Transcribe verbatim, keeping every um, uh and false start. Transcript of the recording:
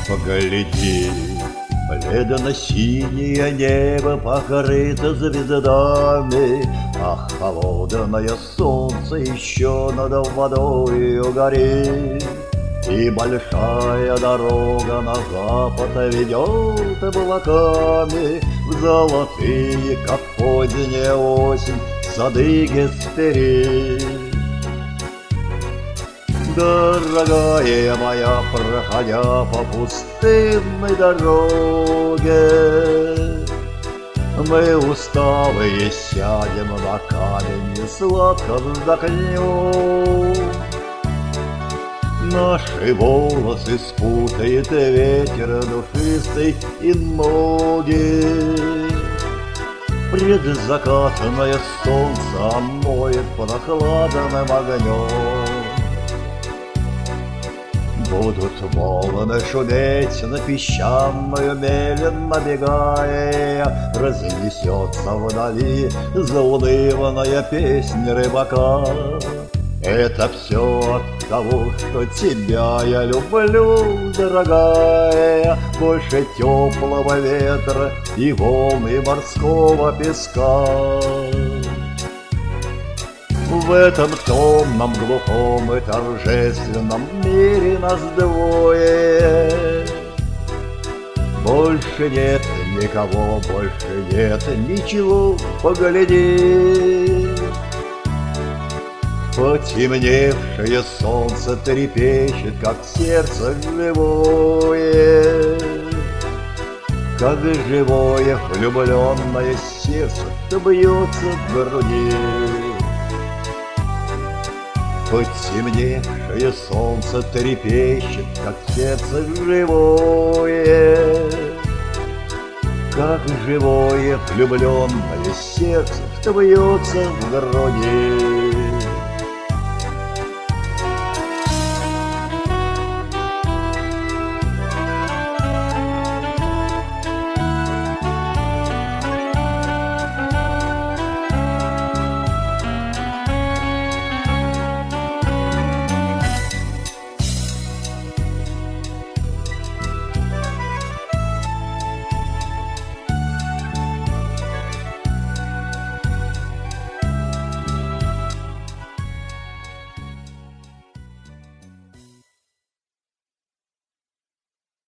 Погляди, бледно-синее небо покрыто звездами, а холодное солнце еще над водою горит. И большая дорога на запад ведет облаками в золотые, как поздняя осень, сады Гесперид. Дорогая моя, проходя по пустынной дороге, мы усталые сядем на камень и сладко вздохнем. Наши волосы спутает ветер душистый и ноги. Предзакатное солнце омоет прохладным огнем. Будут волны шуметь на песчаную мель набегая, разнесется вдали заунывная песня рыбака. Это все от того, что тебя я люблю, дорогая, больше теплого ветра и волны морского песка. В этом томном, глухом и торжественном мире нас двое. Больше нет никого, больше нет ничего, погляди. Потемневшее солнце трепещет, как сердце живое, как живое влюбленное сердце, что бьется в груди. Потемневшее солнце трепещет, как сердце живое, как живое влюбленное сердце, что бьется в груди.